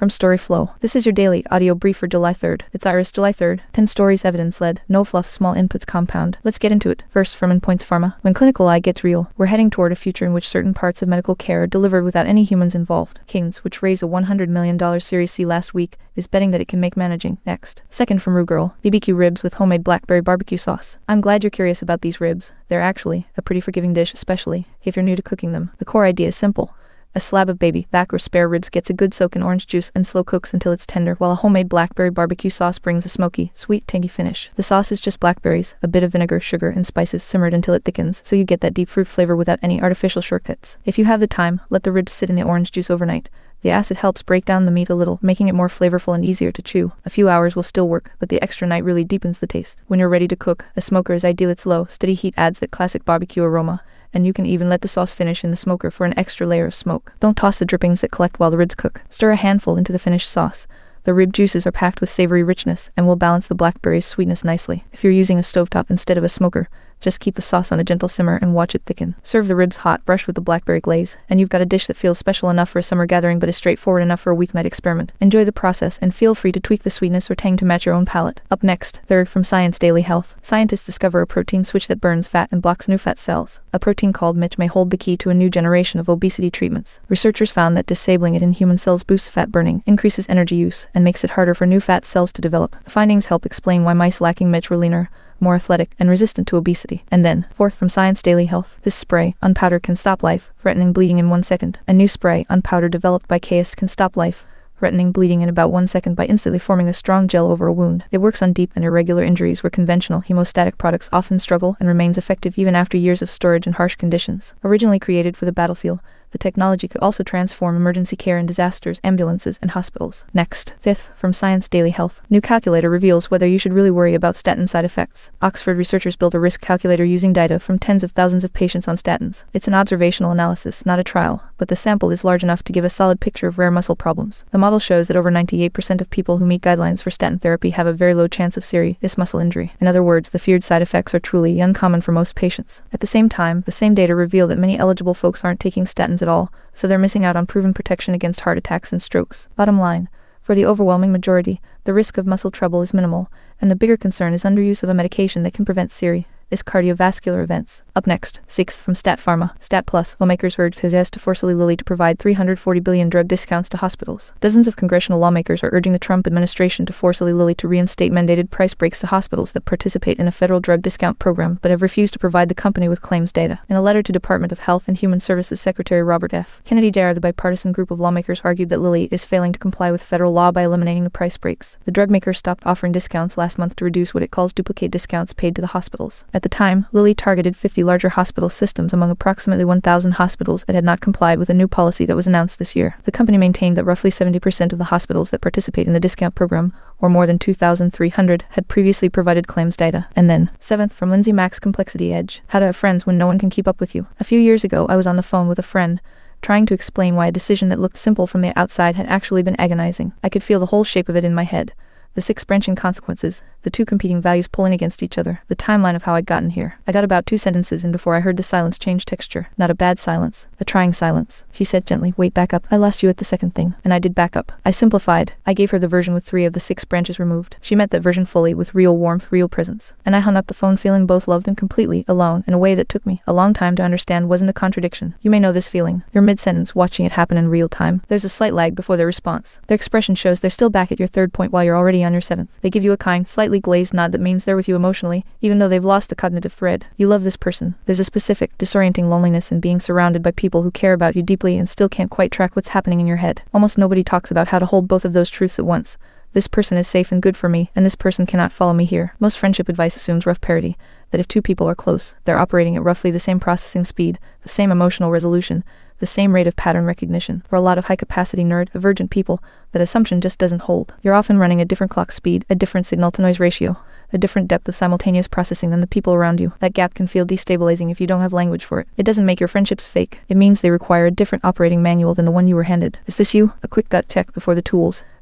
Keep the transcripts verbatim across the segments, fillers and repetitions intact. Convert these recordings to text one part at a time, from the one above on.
from Storyflow. This is your daily audio brief for July third. It's Iris July third. ten stories evidence-led, no fluff, small inputs compound. Let's get into it. First, from Endpoints Pharma. When clinical eye gets real, we're heading toward a future in which certain parts of medical care are delivered without any humans involved. Kings, which raised a one hundred million dollars Series C last week, is betting that it can make managing next. Second, from Rue Girl. B B Q ribs with homemade blackberry barbecue sauce. I'm glad you're curious about these ribs. They're actually a pretty forgiving dish, especially if you're new to cooking them. The core idea is simple. A slab of baby back or spare ribs gets a good soak in orange juice and slow cooks until it's tender, while a homemade blackberry barbecue sauce brings a smoky, sweet, tangy finish. The sauce is just blackberries, a bit of vinegar, sugar, and spices simmered until it thickens, so you get that deep fruit flavor without any artificial shortcuts. If you have the time, let the ribs sit in the orange juice overnight. The acid helps break down the meat a little, making it more flavorful and easier to chew. A few hours will still work, but the extra night really deepens the taste. When you're ready to cook, a smoker is ideal. Its low, steady heat adds that classic barbecue aroma, and you can even let the sauce finish in the smoker for an extra layer of smoke. Don't toss the drippings that collect while the ribs cook. Stir a handful into the finished sauce. The rib juices are packed with savory richness and will balance the blackberry's sweetness nicely. If you're using a stovetop instead of a smoker, just keep the sauce on a gentle simmer and watch it thicken. Serve the ribs hot, brush with the blackberry glaze, and you've got a dish that feels special enough for a summer gathering but is straightforward enough for a weeknight experiment. Enjoy the process and feel free to tweak the sweetness or tang to match your own palate. Up next, third, from Science Daily Health. Scientists discover a protein switch that burns fat and blocks new fat cells. A protein called M Y C may hold the key to a new generation of obesity treatments. Researchers found that disabling it in human cells boosts fat burning, increases energy use, and makes it harder for new fat cells to develop. The findings help explain why mice lacking M Y C were leaner, more athletic, and resistant to obesity. And then, fourth, from Science Daily Health. This spray, on powder, can stop life-threatening bleeding in one second. A new spray, on powder developed by Case, can stop life-threatening bleeding in about one second by instantly forming a strong gel over a wound. It works on deep and irregular injuries where conventional hemostatic products often struggle, and remains effective even after years of storage in harsh conditions. Originally created for the battlefield, the technology could also transform emergency care in disasters, ambulances, and hospitals. Next, fifth, from Science Daily Health. New calculator reveals whether you should really worry about statin side effects. Oxford researchers built a risk calculator using data from tens of thousands of patients on statins. It's an observational analysis, not a trial, but the sample is large enough to give a solid picture of rare muscle problems. The model shows that over ninety-eight percent of people who meet guidelines for statin therapy have a very low chance of serious muscle injury. In other words, the feared side effects are truly uncommon for most patients. At the same time, the same data reveal that many eligible folks aren't taking statins at all, so they're missing out on proven protection against heart attacks and strokes. Bottom line, for the overwhelming majority, the risk of muscle trouble is minimal, and the bigger concern is underuse of a medication that can prevent serious cardiovascular events. Up next, sixth, from Stat Pharma. Stat Plus. Lawmakers urge P F S to force Eli Lilly to provide three hundred forty billion dollars drug discounts to hospitals. Dozens of congressional lawmakers are urging the Trump administration to force Eli Lilly to reinstate mandated price breaks to hospitals that participate in a federal drug discount program but have refused to provide the company with claims data. In a letter to Department of Health and Human Services Secretary Robert F. Kennedy Junior, the bipartisan group of lawmakers argued that Lilly is failing to comply with federal law by eliminating the price breaks. The drug maker stopped offering discounts last month to reduce what it calls duplicate discounts paid to the hospitals. At the time, Lilly targeted fifty larger hospital systems among approximately one thousand hospitals that had not complied with a new policy that was announced this year. The company maintained that roughly seventy percent of the hospitals that participate in the discount program, or more than two thousand three hundred, had previously provided claims data. And then, seventh, from Lindsay Mack's Complexity Edge. How to have friends when no one can keep up with you. A few years ago, I was on the phone with a friend, trying to explain why a decision that looked simple from the outside had actually been agonizing. I could feel the whole shape of it in my head. The six branching consequences, the two competing values pulling against each other, the timeline of how I'd gotten here. I got about two sentences in before I heard the silence change texture. Not a bad silence, a trying silence. She said gently, "Wait, back up. I lost you at the second thing." And I did back up. I simplified. I gave her the version with three of the six branches removed. She met that version fully, with real warmth, real presence. And I hung up the phone feeling both loved and completely alone, in a way that took me a long time to understand wasn't a contradiction. You may know this feeling. You're mid-sentence, watching it happen in real time. There's a slight lag before their response. Their expression shows they're still back at your third point while you're already on your seventh. They give you a kind, slightly glazed nod that means they're with you emotionally, even though they've lost the cognitive thread. You love this person. There's a specific, disorienting loneliness in being surrounded by people who care about you deeply and still can't quite track what's happening in your head. Almost nobody talks about how to hold both of those truths at once. This person is safe and good for me, and this person cannot follow me here. Most friendship advice assumes rough parity, that if two people are close, they're operating at roughly the same processing speed, the same emotional resolution, the same rate of pattern recognition. For a lot of high-capacity neurodivergent people, that assumption just doesn't hold. You're often running a different clock speed, a different signal-to-noise ratio, a different depth of simultaneous processing than the people around you. That gap can feel destabilizing if you don't have language for it. It doesn't make your friendships fake. It means they require a different operating manual than the one you were handed. Is this you? A quick gut check before the tools.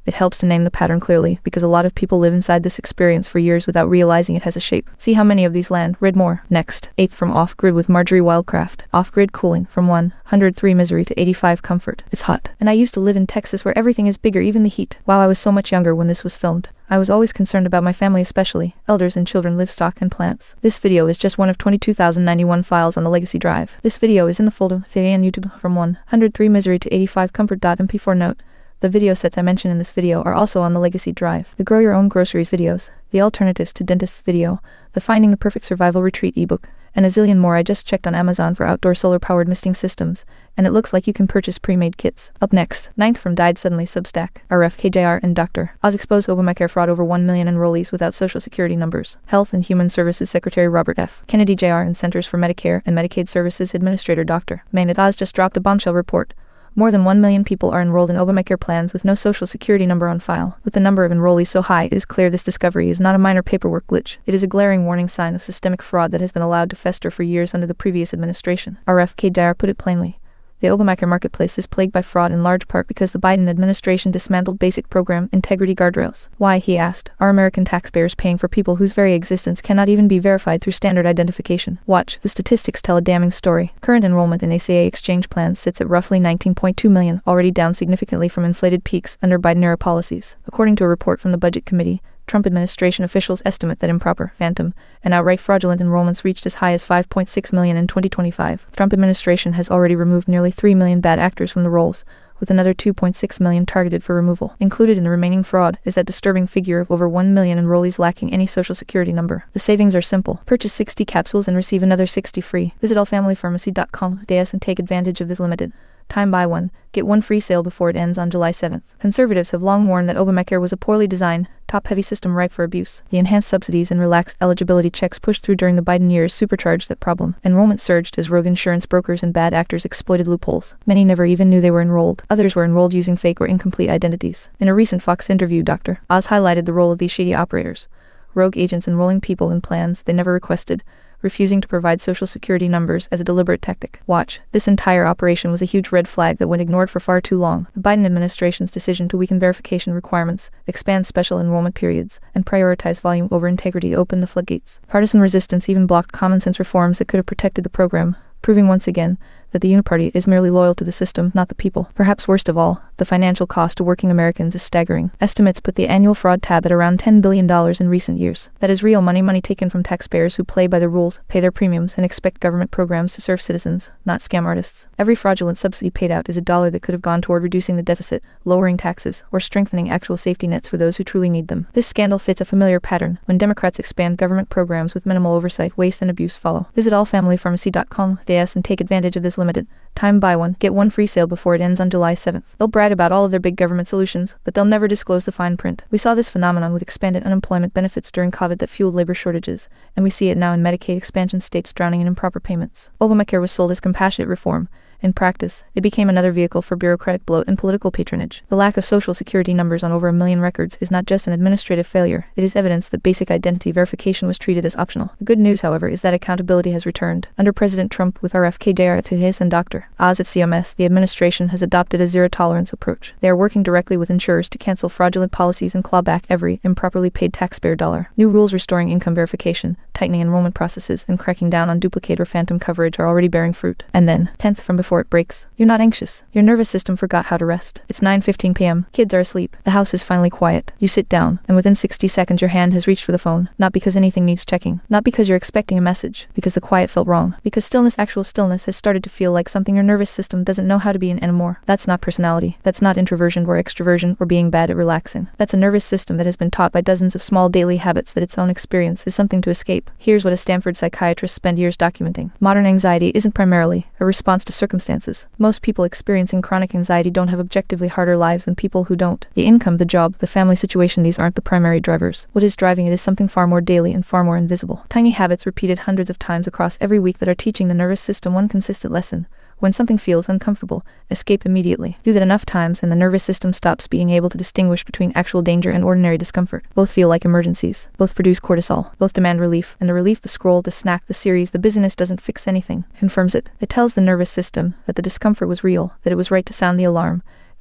It helps to name the pattern clearly, because a lot of people live inside this experience for years without realizing it has a shape. See how many of these land. Read more. Next. eighth from Off-Grid with Marjorie Wildcraft. Off-Grid cooling from one hundred three misery to eighty-five comfort. It's hot. And I used to live in Texas where everything is bigger, even the heat. While I was so much younger when this was filmed, I was always concerned about my family, especially elders and children, livestock and plants. This video is just one of twenty-two thousand ninety-one files on the legacy drive. This video is in the folder and YouTube from one hundred three misery to eighty-five comfort. M P four note. The video sets I mention in this video are also on the legacy drive. The Grow Your Own Groceries videos, the Alternatives to Dentists video, the Finding the Perfect Survival Retreat ebook, and a zillion more. I just checked on Amazon for outdoor solar-powered misting systems, and it looks like you can purchase pre-made kits. Up next, ninth from Died Suddenly Substack, R F K J R and Doctor Oz expose Obamacare fraud, over one million enrollees without social security numbers. Health and Human Services Secretary Robert F. Kennedy J R and Centers for Medicare and Medicaid Services Administrator Doctor Maynard Oz just dropped a bombshell report. More than one million people are enrolled in Obamacare plans with no social security number on file. With the number of enrollees so high, it is clear this discovery is not a minor paperwork glitch. It is a glaring warning sign of systemic fraud that has been allowed to fester for years under the previous administration. R F K J R put it plainly. The Obamacare marketplace is plagued by fraud in large part because the Biden administration dismantled basic program integrity guardrails. Why, he asked, are American taxpayers paying for people whose very existence cannot even be verified through standard identification? Watch, the statistics tell a damning story. Current enrollment in A C A exchange plans sits at roughly nineteen point two million, already down significantly from inflated peaks under Biden-era policies. According to a report from the Budget Committee, Trump administration officials estimate that improper, phantom, and outright fraudulent enrollments reached as high as five point six million in twenty twenty-five. Trump administration has already removed nearly three million bad actors from the rolls, with another two point six million targeted for removal. Included in the remaining fraud is that disturbing figure of over one million enrollees lacking any social security number. The savings are simple. Purchase sixty capsules and receive another sixty free. Visit all family pharmacy dot com and take advantage of this limited time buy one, get one free sale before it ends on July seventh. Conservatives have long warned that Obamacare was a poorly designed, top-heavy system ripe for abuse. The enhanced subsidies and relaxed eligibility checks pushed through during the Biden years supercharged that problem. Enrollment surged as rogue insurance brokers and bad actors exploited loopholes. Many never even knew they were enrolled. Others were enrolled using fake or incomplete identities. In a recent Fox interview, Doctor Oz highlighted the role of these shady operators. Rogue agents enrolling people in plans they never requested, refusing to provide social security numbers as a deliberate tactic. Watch. This entire operation was a huge red flag that went ignored for far too long. The Biden administration's decision to weaken verification requirements, expand special enrollment periods, and prioritize volume over integrity opened the floodgates. Partisan resistance even blocked common-sense reforms that could have protected the program, proving once again that the Uniparty is merely loyal to the system, not the people. Perhaps worst of all, the financial cost to working Americans is staggering. Estimates put the annual fraud tab at around ten billion dollars in recent years. That is real money, money taken from taxpayers who play by the rules, pay their premiums, and expect government programs to serve citizens, not scam artists. Every fraudulent subsidy paid out is a dollar that could have gone toward reducing the deficit, lowering taxes, or strengthening actual safety nets for those who truly need them. This scandal fits a familiar pattern. When Democrats expand government programs with minimal oversight, waste and abuse follow. Visit all family pharmacy dot com and take advantage of this limited time buy one, get one free sale before it ends on July seventh. They'll brag about all of their big government solutions, but they'll never disclose the fine print. We saw this phenomenon with expanded unemployment benefits during COVID that fueled labor shortages, and we see it now in Medicaid expansion states drowning in improper payments. Obamacare was sold as compassionate reform. In practice, it became another vehicle for bureaucratic bloat and political patronage. The lack of social security numbers on over a million records is not just an administrative failure, it is evidence that basic identity verification was treated as optional. The good news, however, is that accountability has returned. Under President Trump with R F K J R at his and Doctor Oz at C M S, the administration has adopted a zero-tolerance approach. They are working directly with insurers to cancel fraudulent policies and claw back every improperly paid taxpayer dollar. New rules restoring income verification, tightening enrollment processes, and cracking down on duplicate or phantom coverage are already bearing fruit. And then, tenth from before it breaks. You're not anxious. Your nervous system forgot how to rest. It's nine fifteen p m Kids are asleep. The house is finally quiet. You sit down, and within sixty seconds your hand has reached for the phone. Not because anything needs checking. Not because you're expecting a message. Because the quiet felt wrong. Because stillness, actual stillness, has started to feel like something your nervous system doesn't know how to be in anymore. That's not personality. That's not introversion or extroversion or being bad at relaxing. That's a nervous system that has been taught by dozens of small daily habits that its own experience is something to escape. Here's what a Stanford psychiatrist spent years documenting. Modern anxiety isn't primarily a response to circumstances. Most people experiencing chronic anxiety don't have objectively harder lives than people who don't. The income, the job, the family situation, these aren't the primary drivers. What is driving it is something far more daily and far more invisible. Tiny habits repeated hundreds of times across every week that are teaching the nervous system one consistent lesson. When something feels uncomfortable, escape immediately. Do that enough times and the nervous system stops being able to distinguish between actual danger and ordinary discomfort. Both feel like emergencies. Both produce cortisol. Both demand relief. And the relief, the scroll, the snack, the series, the busyness doesn't fix anything. Confirms it. It tells the nervous system that the discomfort was real, that it was right to sound the alarm,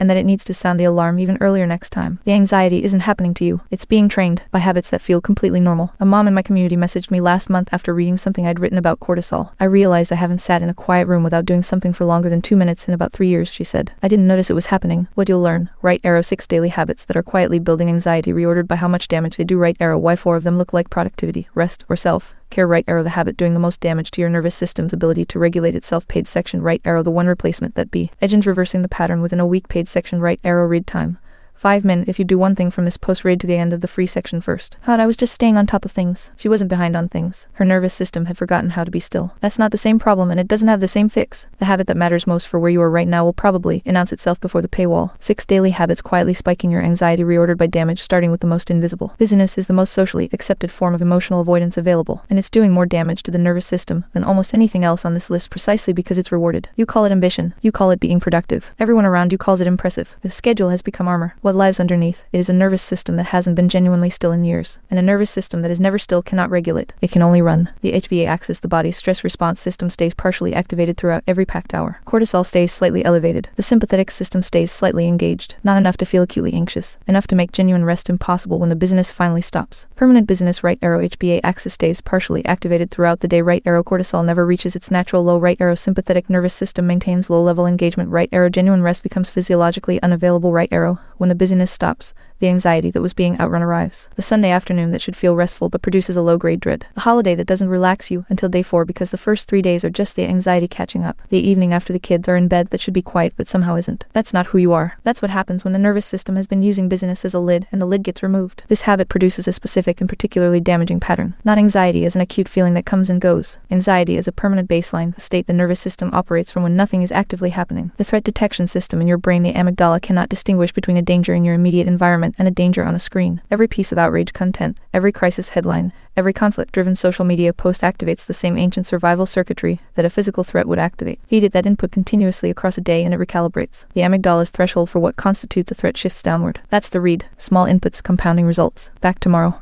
and that it needs to sound the alarm even earlier next time. The anxiety isn't happening to you. It's being trained by habits that feel completely normal. A mom in my community messaged me last month after reading something I'd written about cortisol. I realized I haven't sat in a quiet room without doing something for longer than two minutes in about three years, she said. I didn't notice it was happening. What you'll learn. Right arrow six daily habits that are quietly building anxiety reordered by how much damage they do. Right arrow why four of them look like productivity, rest, or self care. Right arrow the habit doing the most damage to your nervous system's ability to regulate itself. Paid section. Right arrow the one replacement that be. Agent reversing the pattern within a week. Paid section. Right arrow read time. Five min if you do one thing from this post. Raid to the end of the free section first. God, I was just staying on top of things. She wasn't behind on things. Her nervous system had forgotten how to be still. That's not the same problem and it doesn't have the same fix. The habit that matters most for where you are right now will probably announce itself before the paywall. Six daily habits quietly spiking your anxiety reordered by damage, starting with the most invisible. Busyness is the most socially accepted form of emotional avoidance available, and it's doing more damage to the nervous system than almost anything else on this list precisely because it's rewarded. You call it ambition. You call it being productive. Everyone around you calls it impressive. The schedule has become armor. What lies underneath it is a nervous system that hasn't been genuinely still in years, and a nervous system that is never still cannot regulate. It can only run. The H B A axis, the body's stress response system, stays partially activated throughout every packed hour. Cortisol stays slightly elevated. The sympathetic system stays slightly engaged, not enough to feel acutely anxious, enough to make genuine rest impossible when the busyness finally stops. Permanent busyness. Right arrow H B A axis stays partially activated throughout the day. Right arrow cortisol never reaches its natural low. Right arrow sympathetic nervous system maintains low level engagement. Right arrow genuine rest becomes physiologically unavailable. Right arrow when the busyness stops, the anxiety that was being outrun arrives. The Sunday afternoon that should feel restful but produces a low-grade dread. The holiday that doesn't relax you until day four because the first three days are just the anxiety catching up. The evening after the kids are in bed that should be quiet but somehow isn't. That's not who you are. That's what happens when the nervous system has been using busyness as a lid and the lid gets removed. This habit produces a specific and particularly damaging pattern. Not anxiety as an acute feeling that comes and goes. Anxiety is a permanent baseline, a state the nervous system operates from when nothing is actively happening. The threat detection system in your brain, the amygdala, cannot distinguish between a danger in your immediate environment and a danger on a screen. Every piece of outrage content, every crisis headline, every conflict-driven social media post activates the same ancient survival circuitry that a physical threat would activate. Feed it that input continuously across a day and it recalibrates. The amygdala's threshold for what constitutes a threat shifts downward. That's the read. Small inputs, compounding results. Back tomorrow.